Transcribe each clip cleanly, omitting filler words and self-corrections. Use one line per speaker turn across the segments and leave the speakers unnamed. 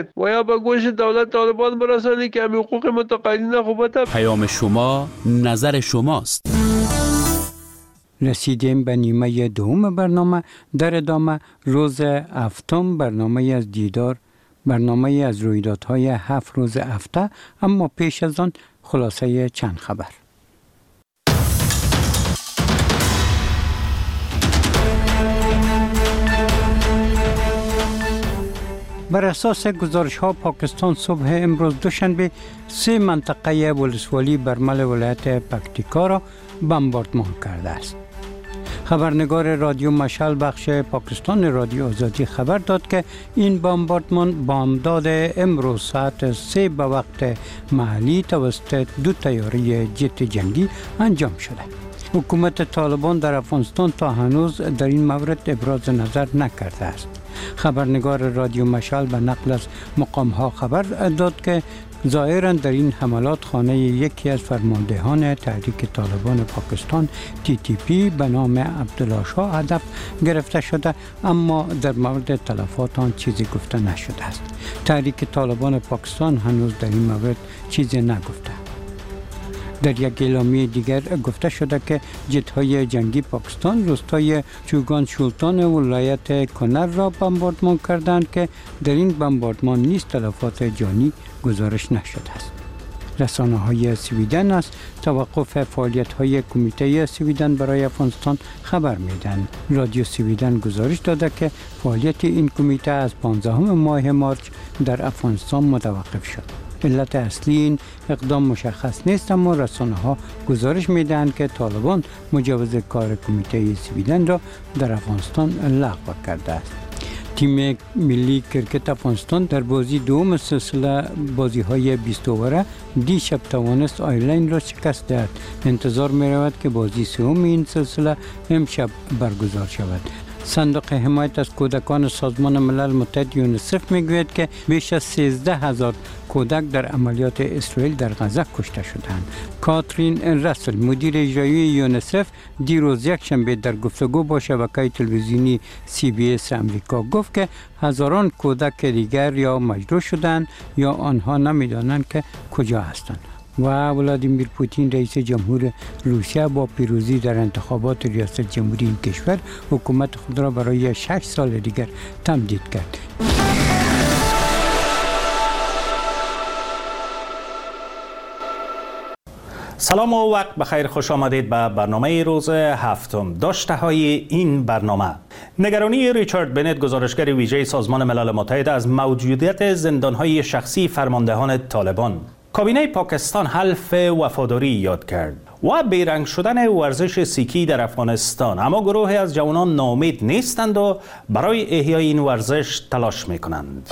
و یا به گوش دولت طالبان برسانی که همین حقوق متقاعدین خوبت.
پیام شما، نظر شماست.
رسیدیم به نیمه دوم برنامه. در ادامه روز هفتم برنامه از دیدار، برنامه از رویدادهای 7 روز هفته، اما پیش از آن خلاصه چند خبر. بر اساس گزارش ها پاکستان صبح امروز دوشنبه 3 منطقه ولسوالی برمل ولایت پکتیکا را بمباردمان کرده است. خبرنگار رادیو مشعل بخش پاکستان رادیو آزادی خبر داد که این بمباردمان بامداد امروز ساعت 3 به وقت محلی توسط 2 طیاره جت جنگی انجام شده. حکومت طالبان در افغانستان تا هنوز در این مورد ابراز نظر نکرده است. خبرنگار رادیو مشعل به نقل از مقام‌ها خبر داد که ظاهراً در این حملات خانه یکی از فرماندهان تحریک طالبان پاکستان TTP به نام عبدالله شاه هدف گرفته شده، اما در مورد تلفات آن چیزی گفته نشده است. تحریک طالبان پاکستان هنوز در این مورد چیزی نگفته. در یک اعلامیه دیگر گفته شده که جت‌های جنگی پاکستان روستای چوگان شولتان ولایت کنر را بمباردمان کردند که در این بمباردمان نیز تلفات جانی گزارش نشده است. رسانه‌های سویدن از توقف فعالیت‌های کمیته سویدن برای افغانستان خبر می‌دهند. رادیو سویدن گزارش داده که فعالیت این کمیته از 15 ماه مارچ در افغانستان متوقف شد. علت اصلی این اقدام مشخص نیست، اما رسانه‌ها گزارش می‌دهند که طالبان مجوز کار کمیته سویدن را در افغانستان لغو کرده است. تیم ملی کرکت افغانستان در بازی دوم سلسله بازی‌های 20 اووره دیشب توانست آیرلند را شکست دهد. انتظار می‌رود که بازی سوم این سلسله امشب برگزار شود. صندوق حمایت از کودکان سازمان ملل متحد یونیسف میگوید که بیش از 13,000 کودک در عملیات اسرائیل در غزه کشته شدند. کاترین رسل مدیر اجرایی یونیسف دیروز یکشنبه در گفتگو با شبکه تلویزیونی CBS امریکا گفت که هزاران کودک دیگر یا مجروح شدند یا آنها نمیدانند که کجا هستند. و ولادیمیر پوتین رئیس جمهور روسیه با پیروزی در انتخابات ریاست جمهوری این کشور حکومت خود را برای 6 سال دیگر تمدید کرد.
سلام و وقت بخیر، خوش آمدید به برنامه روز هفتم. داشته های این برنامه: نگرانی ریچارد بنت گزارشگر ویژه سازمان ملل متحد از موجودیت زندانهای شخصی فرماندهان طالبان. کابینه پاکستان حلف وفاداری یاد کرد و بیرنگ شدن ورزش سیکی در افغانستان، اما گروهی از جوانان ناامید نیستند و برای احیای این ورزش تلاش میکنند.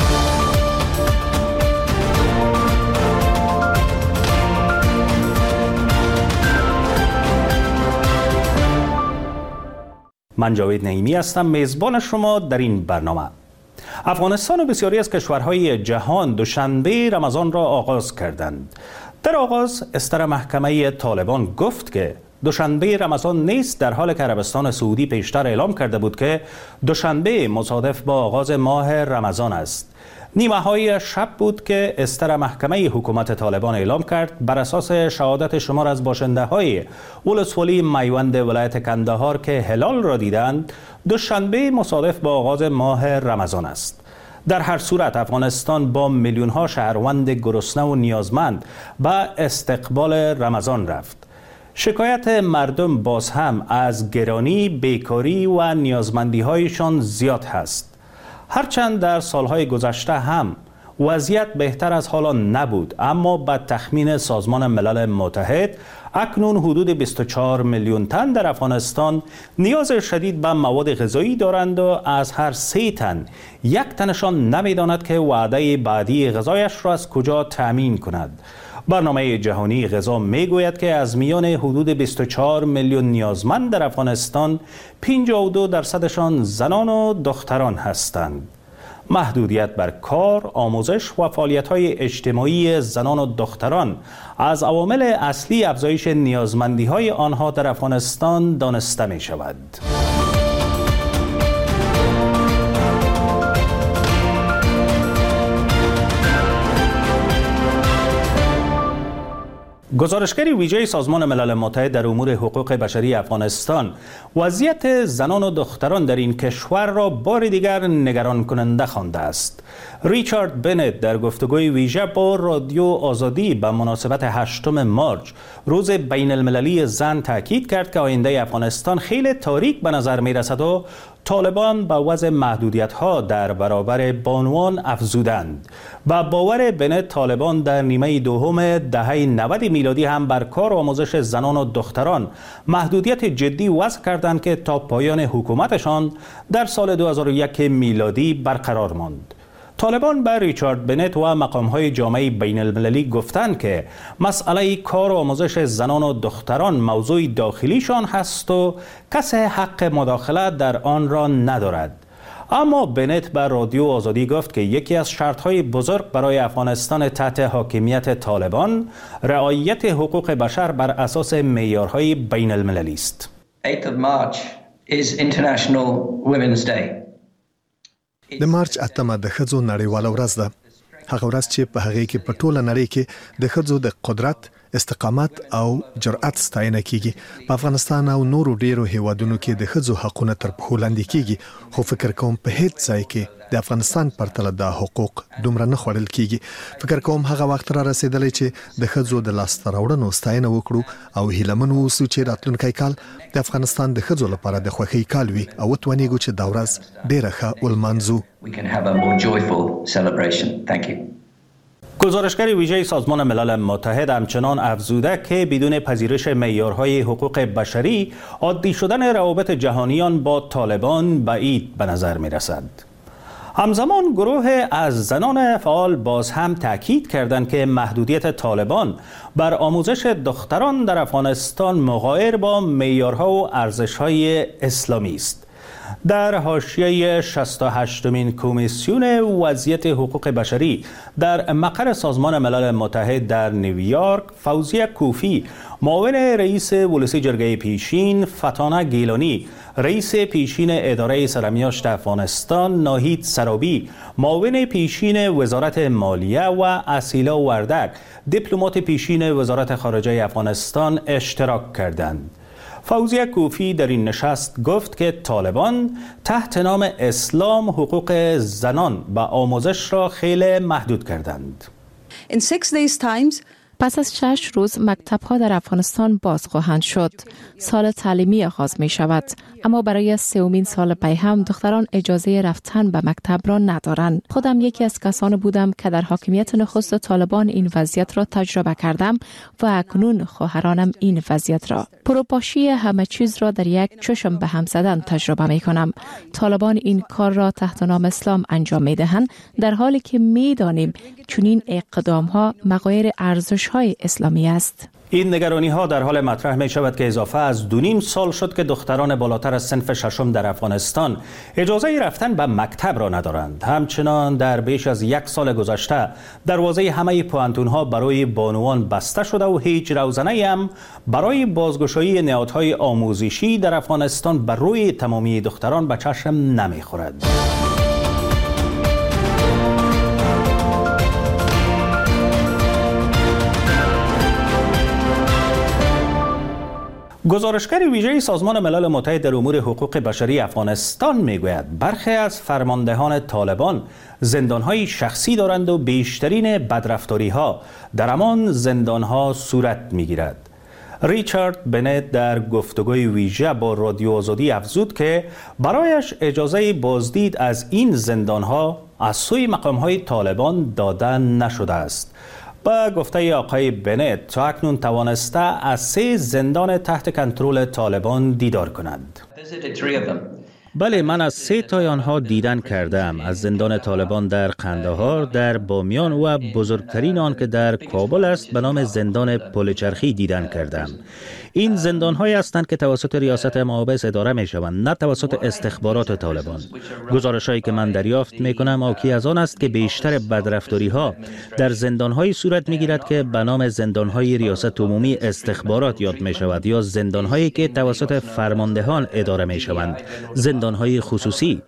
من جاوید نعیمی هستم، میزبان شما در این برنامه. افغانستان و بسیاری از کشورهای جهان دوشنبه رمضان را آغاز کردند. در آغاز استر محکمه طالبان گفت که دوشنبه رمضان نیست، در حالی که عربستان سعودی پیشتر اعلام کرده بود که دوشنبه مصادف با آغاز ماه رمضان است. نیمه های شب بود که استر محکمه حکومت طالبان اعلام کرد بر اساس شهادت شمار از باشنده های ولسوالی میوند ولایت کندهار که هلال را دیدند، دوشنبه مصادف با آغاز ماه رمضان است. در هر صورت افغانستان با میلیون ها شهروند گرسنه و نیازمند به استقبال رمضان رفت. شکایت مردم باز هم از گرانی، بیکاری و نیازمندی هایشان زیاد هست. هرچند در سالهای گذشته هم وضعیت بهتر از حالا نبود، اما به تخمین سازمان ملل متحد اکنون حدود 24 میلیون تن در افغانستان نیاز شدید به مواد غذایی دارند و از هر 3 تن 1 تنشان نمیداند که وعده بعدی غذایش را از کجا تامین کند. برنامه جهانی غذا میگوید که از میان حدود 24 میلیون نیازمند در افغانستان 52% زنان و دختران هستند. محدودیت بر کار، آموزش و فعالیت‌های اجتماعی زنان و دختران از عوامل اصلی افزایش نیازمندی‌های آنها در افغانستان دانسته می‌شود. گزارشگر ویژه سازمان ملل متحد در امور حقوق بشری افغانستان وضعیت زنان و دختران در این کشور را بار دیگر نگران کننده خوانده است. ریچارد بنت در گفتگوی ویژه با رادیو آزادی به مناسبت 8 مارچ روز بین المللی زن تاکید کرد که آینده افغانستان خیلی تاریک به نظر می رسد و طالبان با وضع محدودیت‌ها در برابر بانوان افزودند. و باور بنت طالبان در نیمه دوم دهه 90 میلادی هم بر کار و آموزش زنان و دختران محدودیت جدی وضع کردند که تا پایان حکومتشان در سال 2001 میلادی برقرار ماند. طالبان به ریچارد بنت و مقام‌های جامعه بین المللی گفتند که مسئله کار و آموزش زنان و دختران موضوع داخلیشان هست و کسی حق مداخله در آن را ندارد. اما بنت به رادیو آزادی گفت که یکی از شرط‌های بزرگ برای افغانستان تحت حاکمیت طالبان رعایت حقوق بشر بر اساس معیارهای بین المللی است.
8th of March is International Women's Day.
د مارچ 8 د ښځو نړیواله ورځ ده. هغه ورځ چې په هغه کې په ټوله نړۍ کې د ښځو د قدرت، استقامت او جرأت ستاینه کیږي. په افغانستان او نورو ډیرو هیوادونو کې د ښځو حقونه تر پښو لاندې کیږي، خو فکر کوم په هیڅ ځای کې د افغانستان پرتله د حقوق دومره نه خوړل کیږي. فکر کوم هغه وخت را رسیدلی چې د ښځو د لاسته راوړنو ستاینه وکړو او هیلمن اوسو چې راتلونکی کال د افغانستان د ښځو لپاره د خوښۍ کال وي او وتوانیږو چې دا ورځ ډیره ښه ولمانځو.
گزارشگر ویژه سازمان ملل متحد همچنان افزوده که بدون پذیرش معیارهای حقوق بشری عادی شدن روابط جهانیان با طالبان بعید به نظر می رسد. همزمان گروه از زنان فعال باز هم تاکید کردند که محدودیت طالبان بر آموزش دختران در افغانستان مغایر با معیارها و ارزش‌های اسلامی است. در حاشیه 68مین کمیسیون وضعیت حقوق بشری در مقر سازمان ملل متحد در نیویورک، فوزیه کوفی، معاون رئیس ولسی جرگه پیشین، فتانه گیلانی، رئیس پیشین اداره سرمیاشت افغانستان، ناهید سرابی، معاون پیشین وزارت مالیه و اسیلا وردک، دیپلمات پیشین وزارت خارجه افغانستان اشتراک کردند. فوزیه کوفی در این نشست گفت که طالبان تحت نام اسلام حقوق زنان و آموزش را خیلی محدود کردند.
پس از 6 روز مکتب‌ها در افغانستان باز خواهند شد. سال تعلیمی آغاز می شود، اما برای 3مین سال پی هم دختران اجازه رفتن به مکتب را ندارند. خودم یکی از کسان بودم که در حاکمیت نخست طالبان این وضعیت را تجربه کردم و اکنون خواهرانم این وضعیت را. پروپاشی همه چیز را در یک چشم به هم زدن تجربه می کنم. طالبان این کار را تحت نام اسلام انجام می دهند، در حالی که می دانیم چنین اقدام ها مغایر ارزش های اسلامی است.
این نگرانی ها در حال مطرح می شود که اضافه از 2.5 سال شد که دختران بالاتر از صنف 6 در افغانستان اجازه رفتن به مکتب را ندارند. همچنان در بیش از 1 سال گذشته دروازه همه پوهنتون ها برای بانوان بسته شده و هیچ روزنه‌ای هم برای بازگشایی نهادهای آموزشی در افغانستان بر روی تمامی دختران به چشم نمی خورد. گزارشگر ویژه سازمان ملل متحد در امور حقوق بشری افغانستان میگوید برخی از فرماندهان طالبان زندانهای شخصی دارند و بیشترین بدرفتاری‌ها در همان زندانها صورت میگیرد. ریچارد بنت در گفتگوی ویژه با رادیو آزادی افزود که برایش اجازه بازدید از این زندانها از سوی مقام‌های طالبان داده نشده است. با گفته آقای بنت تا اکنون توانسته از 3 زندان تحت کنترل طالبان دیدار کند.
بله، من از 3 تای آنها دیدن کردم. از زندان طالبان در قندهار، در بامیان و بزرگترین آن که در کابل است به نام زندان پلچرخی دیدن کردم. این زندان‌هایی هستند که توسط ریاست محابس اداره می‌شوند، نه توسط استخبارات طالبان. گزارش‌هایی که من دریافت می‌کنم حاکی از آن است که بیشتر بدرفتاری‌ها در زندان‌هایی صورت می‌گیرد که به نام زندان‌های ریاست عمومی استخبارات یاد می‌شود یا زندان‌هایی که توسط فرماندهان اداره می‌شوند، زندان‌های خصوصی.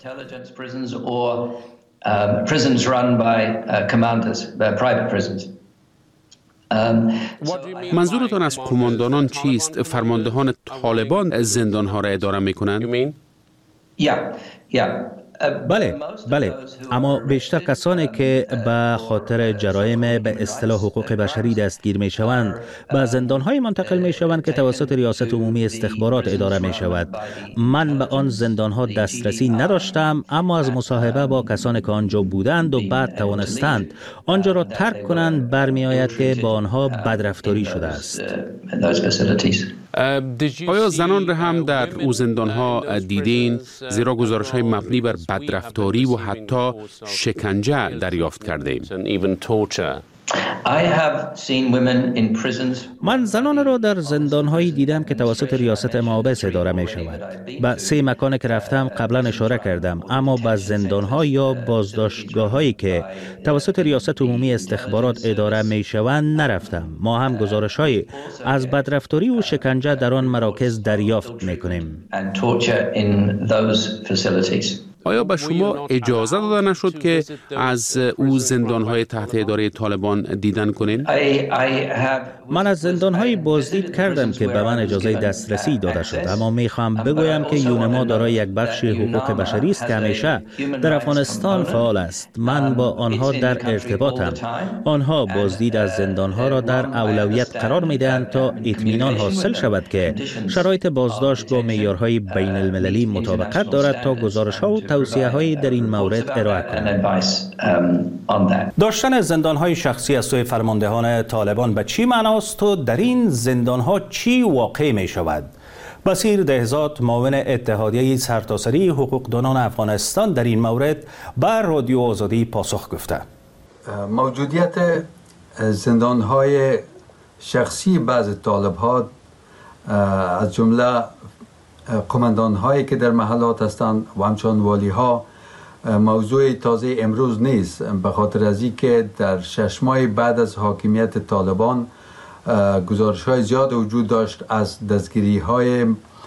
منظورتان از قماندانان چیست؟ فرماندهان طالبان زندانها را اداره میکنند؟
بله، اما بیشتر کسانی که به خاطر جرایم به اصطلاح حقوق بشری دستگیر می شوند به زندانهای منتقل می شوند که توسط ریاست عمومی استخبارات اداره می شود. من به آن زندانها دسترسی نداشتم، اما از مصاحبه با کسانی که آنجا بودند و بعد توانستند آنجا را ترک کنند برمی آید که با آنها بدرفتاری شده است.
آیا زنان را هم در او زندانها دیدین؟ زیرا گزارش‌های مبنی بر بدرفتاری و حتی شکنجه دریافت کردیم.
من زنان را در زندانهایی دیدم که توسط ریاست مابس اداره می شود. به 3 مکان که رفتم قبلا اشاره کردم، اما به زندانها یا بازداشتگاهایی که توسط ریاست عمومی استخبارات اداره می شوند نرفتم. ما هم گزارش‌های از بدرفتاری و شکنجه در آن مراکز دریافت می کنیم.
آیا به شما اجازه داده نشد که از او زندانهای تحت اداره طالبان دیدن کنین؟
من از زندانهای بازدید کردم که به من اجازه دسترسی داده شد، اما میخوام بگویم که یونما دارای یک بخش حقوق بشری است که همیشه در افغانستان فعال است. من با آنها در ارتباطم. آنها بازدید از زندانها را در اولویت قرار میدهند تا اطمینان حاصل شود که شرایط بازداشت با معیارهای بین المللی مطابقت دارد تا گزارش‌ها و توصیه‌هایی در این مورد ارائه کنند.
داشتن زندان‌های شخصی از سوی فرماندهان طالبان به چی معناست و در این زندان‌ها چی واقع می‌شود؟ بصیر دهزاد، معاون اتحادیه سرتاسری حقوقدانان افغانستان، در این مورد بر رادیو آزادی پاسخ گفته.
موجودیت زندان‌های شخصی بعض طالب‌ها از جمله قماندان‌هایی که در محلات هستند و همچنان والی‌ها موضوع تازه امروز نیست، به خاطر از اینکه در 6 ماه بعد از حاکمیت طالبان گزارش‌های زیاد وجود داشت از دستگیری‌های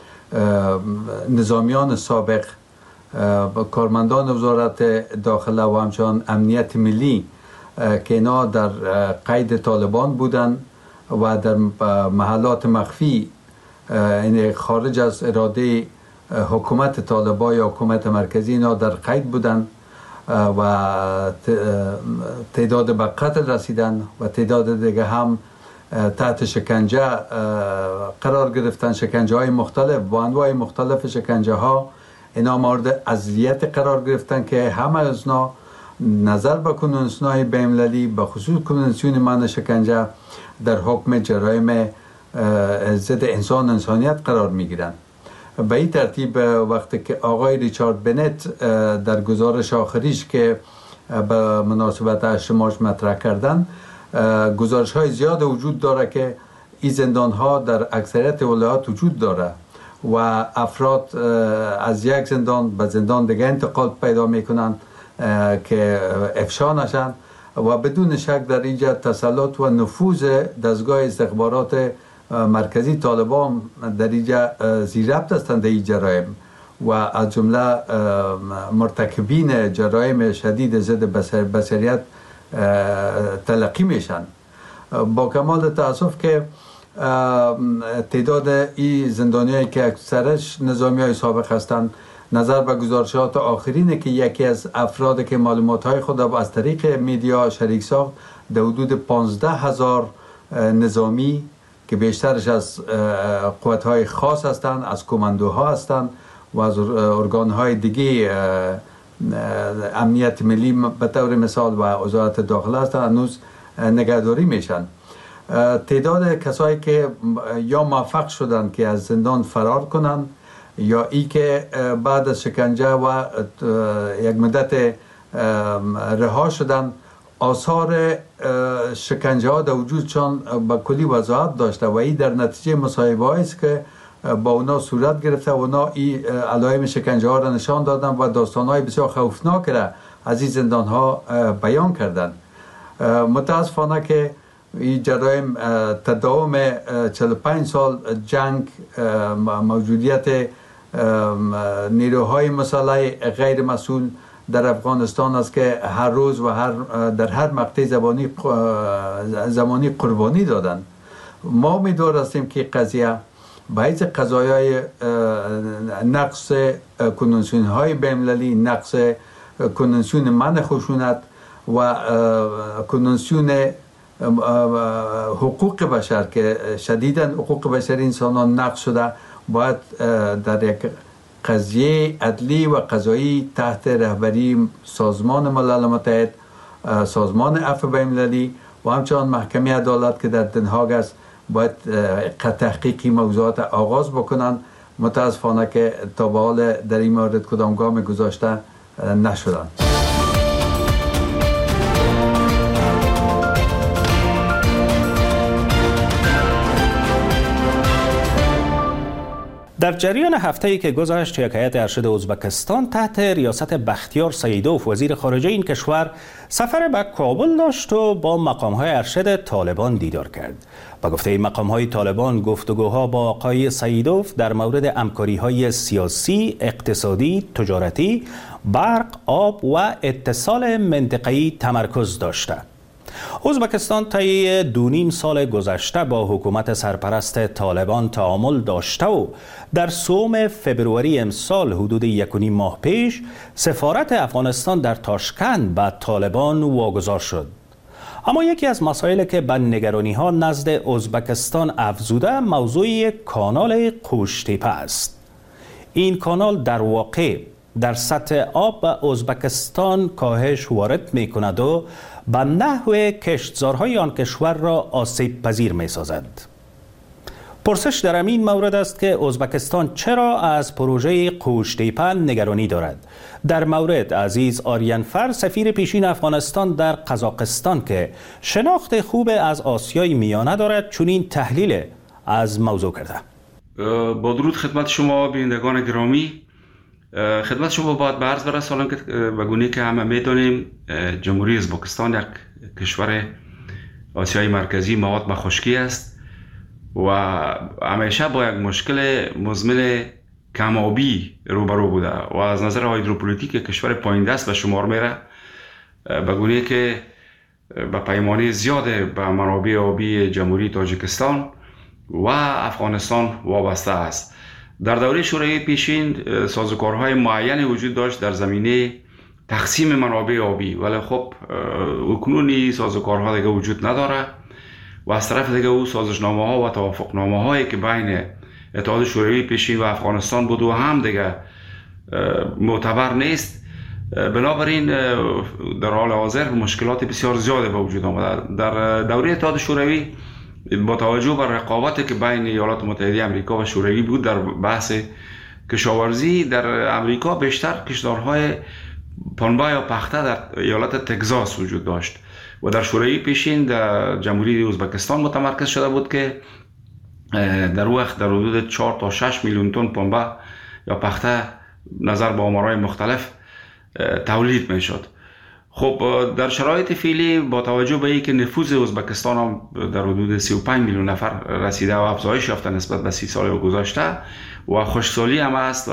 نظامیان سابق، کارمندان وزارت داخله و همچنان امنیت ملی که اینا در قید طالبان بودند و در محلات مخفی این خارج از اراده حکومت طالبان یا حکومت مرکزی اینا در قید بودن و تعداد به قتل رسیدن و تعداد دیگه هم تحت شکنجه قرار گرفتن. شکنجه های مختلف با انواع مختلف شکنجه ها اینا مورد اذیت قرار گرفتن که همه از اینا نظر به کنونسیون‌های بین‌المللی به خصوص کنونسیون من شکنجه در حکم جرایم ضد انسانیت قرار میگیرند. به این ترتیب وقتی که آقای ریچارد بنت در گزارش آخریش که به مناسبت 8 مارس مطرح کردن، گزارش های زیاد وجود داره که این زندان ها در اکثریت ولایات وجود داره و افراد از یک زندان به زندان دیگه انتقال پیدا میکنن که افشا نشن و بدون شک در اینجا تسلط و نفوذ دستگاه استخبارات مرکزی طالبان در اینجا زیربط هستند در این جرایم و از جمله مرتکبین جرایم شدید ضد بشریت تلقی میشن. با کمال تاسف که تعداد این زندانیایی که اکثرش نظامیای سابق هستند، نظر به گزارشات آخرینه که یکی از افراد که معلومات‌های خود را از طریق میدیا شریک ساخت، در حدود 15,000 نظامی که بیشترش از قوت‌های خاص هستند، از کماندوها هستند و از ارگان‌های دیگه امنیت ملی به طور مثال و وزارت داخله هستند، هنوز نگهداری میشن. تعداد کسایی که یا موفق شدند که از زندان فرار کنند یا ای که بعد از شکنجه و یک مدت رها شدن، آثار شکنجه ها در وجودشان با کلی وضاحت داشته و این در نتیجه مصاحبه است که با اونا صورت گرفته و اونا این علائم شکنجه ها را نشان دادن و داستان های بسیار خوفناک را از این زندان ها بیان کردن. متاسفانه که این جرایم تداوم 45 سال جنگ، موجودیت نیروهای مسلح غیر مسئول در افغانستان است که هر روز و در هر مقطع زمانی قربانی دادن. ما امیدوار هستیم که قضیه باعث قضایای نقص کنونسیون های بین‌المللی، نقص کنونسیون منع خشونت و کنونسیون حقوق بشر که شدیداً حقوق بشر انسانان نقض شده، باید در یک قضیه عدلی و قضایی تحت رهبری سازمان ملل متحد، سازمان عفو بین‌المللی و همچنان محکمه عدالت که در دنهاگ است باید تحقیقی موضوعات آغاز بکنن. متاسفانه که تا به حال در این مورد کدام گام گذاشته نشدن.
در جریان هفته‌ای که گذشت، یک هیئت ارشد ازبکستان تحت ریاست بختیار سیدوف وزیر خارجه این کشور سفر به کابل داشت و با مقام‌های ارشد طالبان دیدار کرد. با گفته این مقام‌های طالبان، گفتگوها با آقای سیدوف در مورد همکاری‌های سیاسی، اقتصادی، تجارتی، برق، آب و اتصال منطقه‌ای تمرکز داشته. ازبکستان طی 2.5 سال گذشته با حکومت سرپرست طالبان تعامل داشته و در 3 فبروری امسال حدود 1.5 ماه پیش سفارت افغانستان در تاشکند به طالبان واگذار شد. اما یکی از مسائلی که به نگرانی‌ها نزد ازبکستان افزوده موضوع کانال قوشتیپه است. این کانال در واقع در سطح آب به ازبکستان کاهش وارد می کند و به نحو کشتزارهای آن کشور را آسیب پذیر می سازد. پرسش در این مورد است که ازبکستان چرا از پروژه قوشتیپه نگرانی دارد. در مورد عزیز آریانفر، سفیر پیشین افغانستان در قزاقستان که شناخت خوب از آسیای میانه دارد، چنین تحلیل از موضوع کرده.
با درود خدمت شما بینندگان گرامی. خدمت شما باید به عرض برسانم که به گونه‌ای که همه می‌دانیم جمهوری ازبکستان یک کشور آسیای مرکزی مواد به خشکی است و همیشه با یک مشکل مزمن کم‌آبی روبرو بوده و از نظر هیدروپولیتیک کشور پایین دست به شمار میره، به گونه‌ای که به پیمانه زیاد به منابع آبی جمهوری تاجیکستان و افغانستان وابسته است. در دوره شوروی پیشین سازوکارهای معینی وجود داشت در زمینه تقسیم منابع آبی، ولی خب اکنون سازوکارها دیگه وجود نداره و از طرف دیگه او سازشنامه ها و توافقنامه هایی که بین اتحاد شوروی پیشین و افغانستان بود و هم دیگه معتبر نیست. بنابراین در حال حاضر مشکلات بسیار زیاده به وجود آمده. در دوره اتحاد شوروی با توجه بر رقابتی که بین ایالات متحده آمریکا و شوروی بود در بحث کشاورزی، در امریکا بیشتر کشتزارهای پنبه یا پخته در ایالت تگزاس وجود داشت و در شوروی پیشین در جمهوری ازبکستان متمرکز شده بود که در وقت در حدود 4 تا 6 میلیون تن پنبه یا پخته نظر به آمارهای مختلف تولید می شد. خب در شرایط فعلی با توجه به اینکه نفوذ ازبکستان هم در حدود 35 میلیون نفر رسیده و افزایش یافته نسبت به 30 سال گذشته و خشکسالی هم است و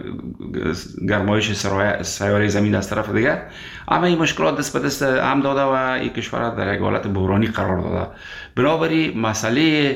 گرمایش سیاره زمین از طرف دیگر، اما این مشکلات دست به دست هم داده و این کشور در یک حالت بحرانی قرار داده. بنابراین مسئله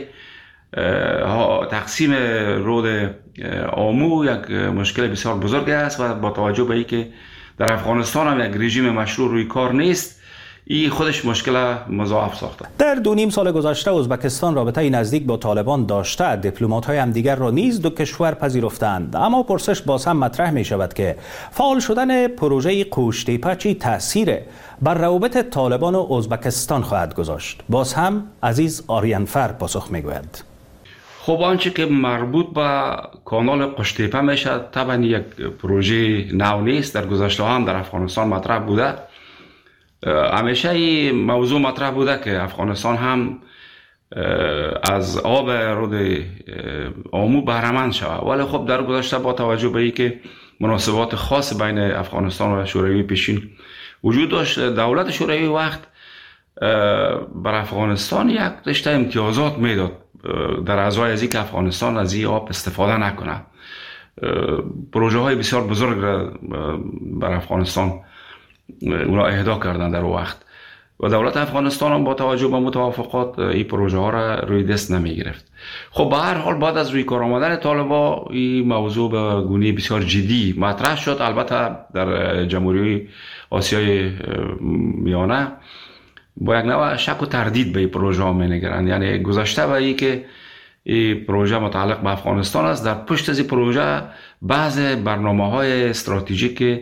تقسیم رود آمو یک مشکل بسیار بزرگ است و با توجه به اینکه در افغانستان هم یک رژیم مشروع روی کار نیست، این خودش مشکل مضاعف ساخته.
در 2.5 سال گذشته ازبکستان رابطه نزدیک با طالبان داشته، دیپلمات‌های همدیگر را نیز دو کشور پذیرفتند. اما پرسش باز هم مطرح می شود که فعال شدن پروژه قوشتیپه چی تأثیر بر روابط طالبان و ازبکستان خواهد گذاشت؟ باز هم عزیز آریانفر پاسخ می گوید.
خب آنچه که مربوط به کانال قوشتیپه میشه طبعا یک پروژه نو نیست، در گذشته هم در افغانستان مطرح بوده. همیشه این موضوع مطرح بوده که افغانستان هم از آب رود آمو بهره‌مند شود، ولی خب در گذشته با توجه به اینکه مناسبات خاص بین افغانستان و شوروی پیشین وجود داشت، دولت شوروی وقت بر افغانستان یک رشته امتیازات میداد در ازای از اینکه افغانستان از این آب استفاده نکنه. پروژه های بسیار بزرگ را بر افغانستان اونا اهدا کردن در وقت و دولت افغانستان هم با توجه به متوافقات این پروژه ها را روی دست نمی گرفت. خب به هر حال بعد از روی کار آمدن طالبان این موضوع به گونه بسیار جدی مطرح شد. البته در جمهوری آسیای میانه با یک نوع شک و تردید به این پروژه ها می نگرند. یعنی گذشته به این که این پروژه متعلق به افغانستان است، در پشت از این پروژه بعض برنامه‌های استراتژیک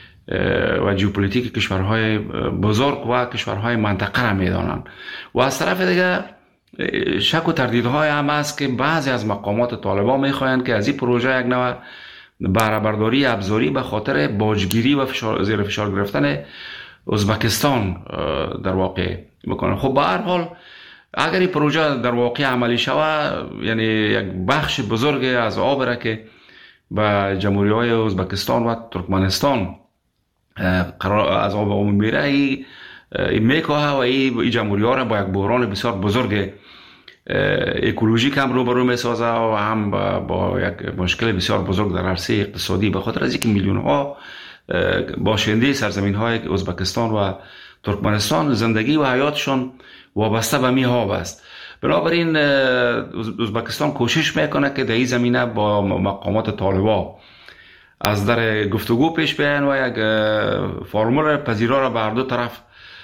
و ژئوپلیتیک کشورهای بزرگ و کشورهای منطقه را می‌دانند و از طرف دیگر شک و تردیدهای هم است که بعضی از مقامات طالبان می‌خواهند که از این پروژه یک نوع بهره برداری ابزاری به خاطر باجگیری و زیر فشار گرفتن ازبکستان در واقع بکنند. خب به هر حال اگر این پروژه در واقع عملی شود، یعنی یک بخش بزرگ از آب را که به جمهوری‌های ازبکستان و ترکمنستان قرار از آب عمومی میره، این میکوه و این جمهوری‌ها را با یک بحران بسیار بزرگ اکولوژیک هم روبرو میسازه و هم با یک مشکل بسیار بزرگ در عرصه اقتصادی، به خاطر از اینکه میلیون ها باشنده سرزمین های ازبکستان و ترکمنستان زندگی و حیاتشون وابسته به می ها است. بنابراین ازبکستان کوشش میکنه که در این زمینه با مقامات طالبان از در گفتگو پیش بیاین و یک فرمول پذیرا را به هر دو طرف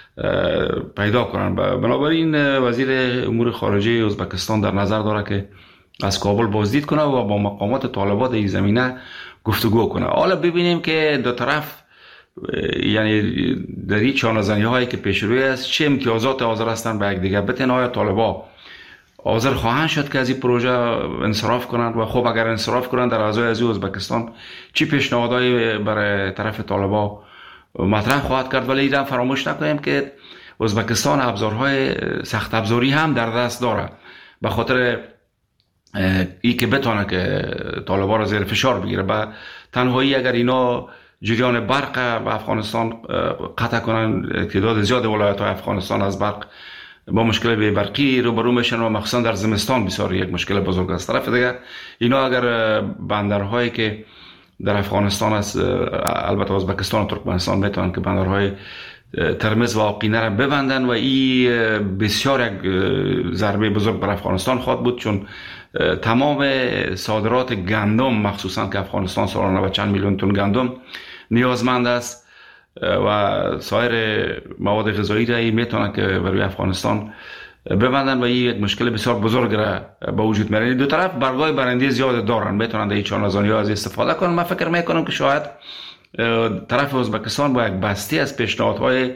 پیدا کنن. بنابراین وزیر امور خارجه ازبکستان در نظر داره که از کابل بازدید کنه و با مقامات طالبان در این زمینه گفتگو کنه. حالا ببینیم که دو طرف یعنی در این چانه‌زنی هایی که پیش روی است چه امتیازات حاضر هستند به یک دیگر بتن. آیا طالبان حاضر خواهند شد که از این پروژه انصراف کنند و خب اگر انصراف کنند در ازای از ازبکستان چی پیشنهادایی برای طرف طالبان مطرح خواهد کرد. ولی ایدم فراموش نکنیم که ازبکستان ابزارهای سخت ابزاری هم در دست داره به خاطر ای که بتونه که طالبان را زیر فشار بگیره. به تنهایی اگر اینا جریان برق به افغانستان قطع کنن، تعداد زیاد ولایت‌های افغانستان از برق با مشکل بی برقی روبرو میشن و مخصوصا در زمستان بسیار یک مشکل بزرگ است. طرف دیگر اینا اگر بندرهایی که در افغانستان است، البته ازبکستان و ترکمنستان میتونن که بندرهای ترمز و آقینه را ببندن و این بسیار یک ضربه بزرگ بر افغانستان خواهد بود، چون تمام صادرات گندم مخصوصا که افغانستان سالانه به چند میلیون تن گندم نیازمند است و سایر مواد غذایی را میتونن که برای افغانستان ببندن و این یک مشکل بسیار بزرگ را به وجود میاره. دو طرف برگای برنده زیاد دارن، میتونن در این چانه‌زنی‌ها از استفاده کنن. من فکر میکنم که شاید طرف ازبکستان با یک بسته از پیشنهادهای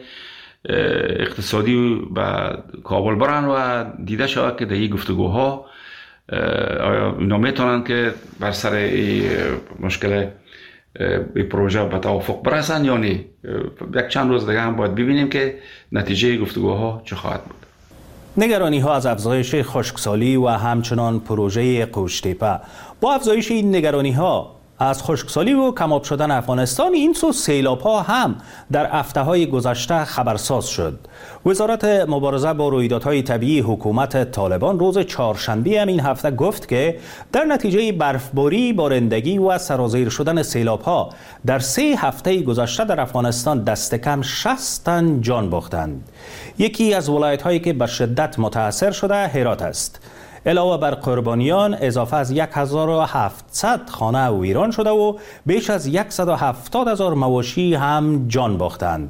اقتصادی به کابل برن و دیده شود که در این گفتگوها آیا اینا میتونن که بر سر این مشکل این پروژه به توافق برسن یا نه. یک چند روز دیگه هم باید ببینیم که نتیجه گفتگوها چه خواهد بود.
نگرانی ها از افزایش خشکسالی و همچنان پروژه قوشتیپه. با افزایش این نگرانی ها از خشکسالی و کم‌آب شدن افغانستان، این سو سیلاب‌ها هم در هفته‌های گذشته خبرساز شد. وزارت مبارزه با رویدادهای طبیعی حکومت طالبان روز چهارشنبه این هفته گفت که در نتیجه برفباری، بارندگی و سرازیر شدن سیلاب‌ها در 3 هفته گذشته در افغانستان دست کم 60 تن جان باختند. یکی از ولایت‌هایی که به شدت متاثر شده هرات است. علاوه بر قربانیان، اضافه از 1700 خانه ویران شده و بیش از 170,000 مواشی هم جان باختند.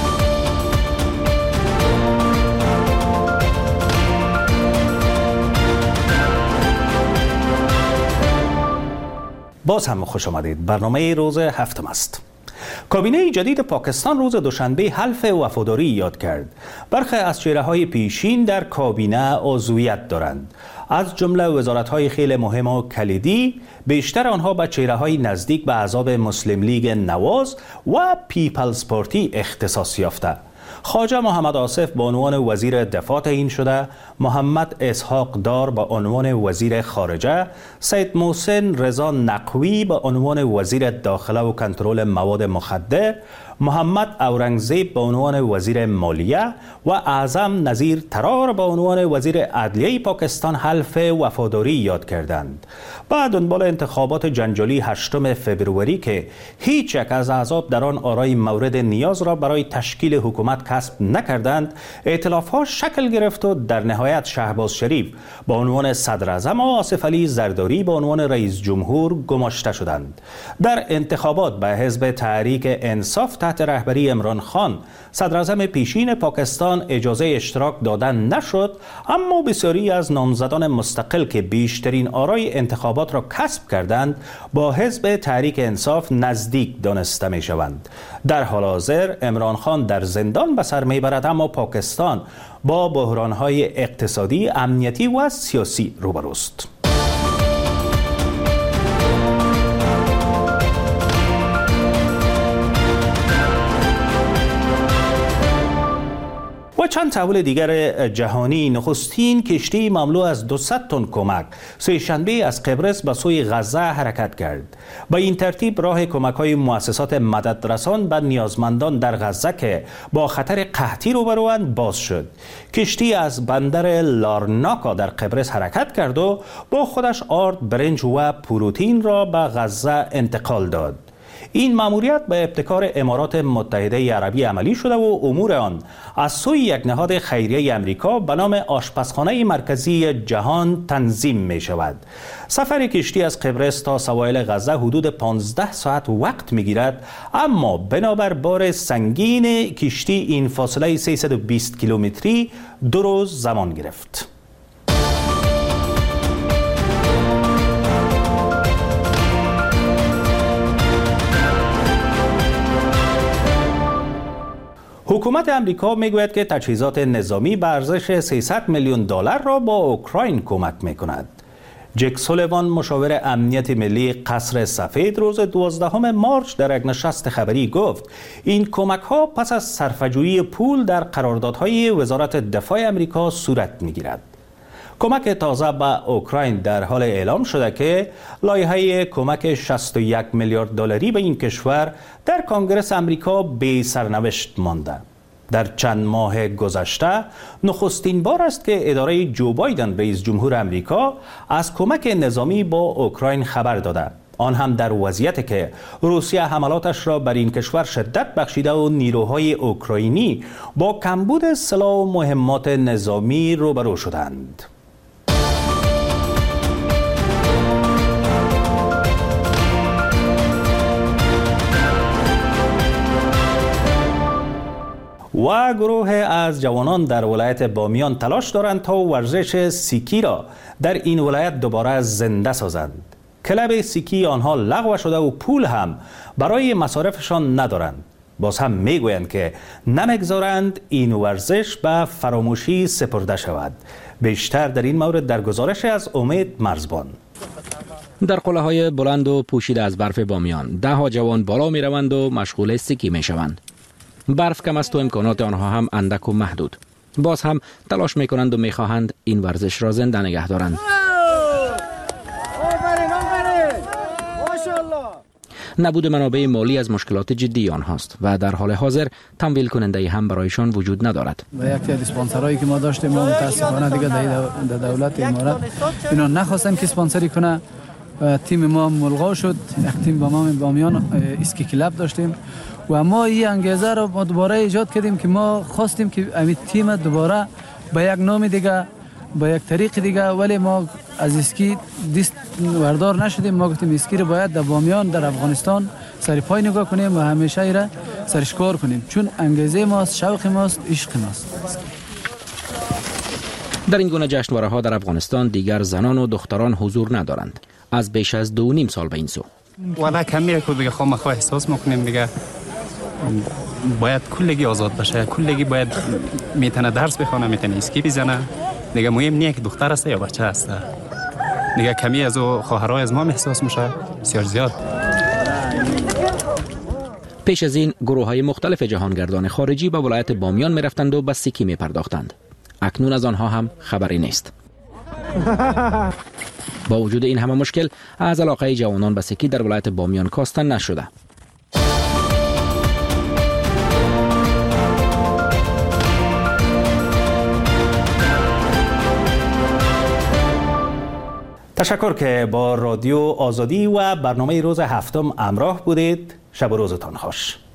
باز هم خوش آمدید. برنامه روز هفتم است. کابینه جدید پاکستان روز دوشنبه حلف وفاداری یاد کرد. برخی از چهره‌های پیشین در کابینه عضویت دارند. از جمله وزارت‌های خیلی مهم و کلیدی، بیشتر آنها به چهره‌های نزدیک به احزاب مسلم لیگ نواز و پیپلز پارتی اختصاص یافته. خواجه محمد آصف به عنوان وزیر دفاع تعیین شده، محمد اسحاق دار به عنوان وزیر خارجه، سید محسن رضا نقوی به عنوان وزیر داخله و کنترل مواد مخدر، محمد اورنگزیب به عنوان وزیر مالیه و اعظم نظیر ترار به عنوان وزیر عدلیه پاکستان حلف وفاداری یاد کردند. بعد دنبال انتخابات جنجالی 8 فوریه که هیچ یک از احزاب در آن آرای مورد نیاز را برای تشکیل حکومت کسب نکردند، ائتلاف‌ها شکل گرفت و در نهایت شهباز شریف به عنوان صدر اعظم و آصف علی زرداری به عنوان رئیس جمهور گماشته شدند. در انتخابات به حزب تحریک انصاف تحت رهبری عمران خان صدر اعظم پیشین پاکستان اجازه اشتراک دادن نشد، اما بسیاری از نامزدان مستقل که بیشترین آرای انتخابات را کسب کردند با حزب تحریک انصاف نزدیک دانسته می شوند. در حال حاضر عمران خان در زندان به سر می برد، اما پاکستان با بحران‌های اقتصادی، امنیتی و سیاسی روبروست. و چند تحول دیگر جهانی. نخستین کشتی مملو از 200 تن کمک سه‌شنبه از قبرس به سوی غزه حرکت کرد. با این ترتیب راه کمک‌های مؤسسات مددرسان به نیازمندان در غزه که با خطر قحطی روبروند باز شد. کشتی از بندر لارناکا در قبرس حرکت کرد و با خودش آرد، برنج و پروتئین را به غزه انتقال داد. این مأموریت به ابتکار امارات متحده عربی عملی شده و امور آن از سوی یک نهاد خیریه امریکا به نام آشپزخانه مرکزی جهان تنظیم می شود. سفر کشتی از قبرس تا سواحل غزه حدود 15 ساعت وقت می گیرد، اما بنابر بار سنگین کشتی این فاصله 320 کیلومتری 2 روز زمان گرفت. حکومت امریکا میگوید که تجهیزات نظامی به ارزش 300 میلیون دلار را با اوکراین کمک میکند. جک سولیوان مشاور امنیت ملی قصر سفید روز 12 مارچ در یک نشست خبری گفت این کمک ها پس از صرفه‌جویی پول در قراردادهای وزارت دفاع امریکا صورت میگیرد. کمک تازه به اوکراین در حال اعلام شده که لایحه کمک 61 میلیارد دلاری به این کشور در کنگره امریکا بی سرنوشت مانده. در چند ماه گذشته نخستین بار است که اداره جو بایدن رئیس جمهور امریکا از کمک نظامی با اوکراین خبر داده، آن هم در وضعیتی که روسیه حملاتش را بر این کشور شدت بخشیده و نیروهای اوکراینی با کمبود سلاح و مهمات نظامی روبرو شدند. و گروه از جوانان در ولایت بامیان تلاش دارند تا ورزش سیکی را در این ولایت دوباره زنده سازند. کلب سیکی آنها لغو شده و پول هم برای مصارفشان ندارند. باز هم میگویند که نمیگذارند این ورزش به فراموشی سپرده شود. بیشتر در این مورد در گزارش از امید مرزبان.
در قله های بلند و پوشیده از برف بامیان 10 جوان بالا می روند و مشغول سیکی می شوند. برف کم است و امکانات آنها هم اندک و محدود. باز هم تلاش می کنند و می خواهند این ورزش را زنده نگه دارند. نبود منابع مالی از مشکلات جدی آنهاست و در حال حاضر تمویل کننده هم برایشان وجود ندارد.
و یکی از اسپانسرایی که ما داشتیم ما متاسفانه دیگه در دولت امارات اینا نخواستن که اسپانسری کنه. تیم ما ملغا شد. یک تیم با ما بامیان اسکی کلاب داشتیم و ما این انگیزه رو دوباره ایجاد کردیم که ما خواستیم که این تیم دوباره با یک نام دیگه با یک طریق دیگه، ولی ما از اسکی دست وردار نشدیم. ما گفتیم اسکی رو باید در بامیان در افغانستان سر پای نگاه کنیم و همیشه ایره سرش کار کنیم، چون انگیزه ماست، شوق ماست، عشق ماست.
در این گونه جشنواره ها در افغانستان دیگر زنان و دختران حضور ندارند از بیش از 2.5 سال به این سو.
ولی کمی که دیگه خواهی احساس میکنیم دیگه باید کلگی آزاد بشه، کلگی باید میتونه درس بخونه، میتونه اسکی بزنه دیگه. مهم نیه که دختر است یا بچه است دیگه. کمی از او خواهرای از ما احساس میشه بسیار زیاد.
پیش از این گروه های مختلف جهانگردان خارجی به ولایت بامیان میرفتند و به سیکی میپرداختند. اکنون از آنها هم خبری نیست. با وجود این همه مشکل از علاقه جوانان به سیکی در ولایت بامیان کاستن نشده.
تشکر که با رادیو آزادی و برنامه روز هفتم همراه بودید. شب و روزتان خوش.